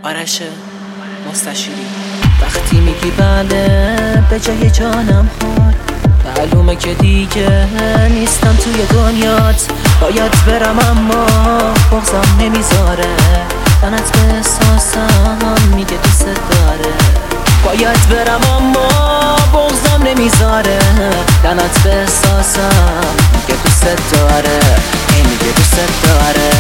آرش مستشیری. وقتی میگی بله به جای جانم خور، معلومه که دیگه نیستم توی دنیات. باید برم اما بغضم نمیذاره، تنت به احساسم میگه دوست داره. باید برم اما بغضم نمیذاره، تنت به احساسم میگه دوست داره، میگه دوست داره.